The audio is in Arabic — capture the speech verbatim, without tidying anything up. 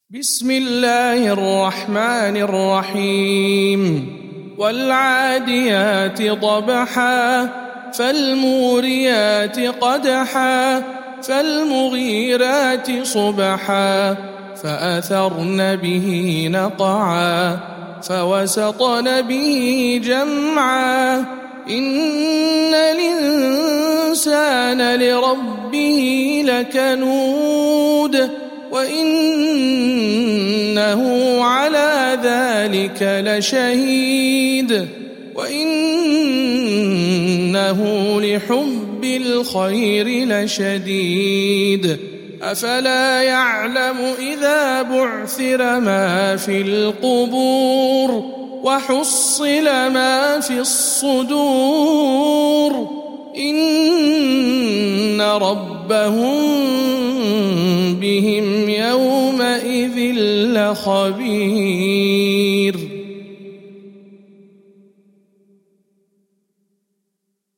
بسم الله الرحمن الرحيم والعاديات ضبحا فالموريات قدحا فالمغيرات صبحا فأثرن به نقعا فوسطن به جمعا إن الإنسان لربه لكنود وإنه على ذلك لشهيد وإنه لحب الخير لشديد أفلا يعلم إذا بعثر ما في القبور وحصل ما في الصدور إن ربهم بهم يومئذ لخبير.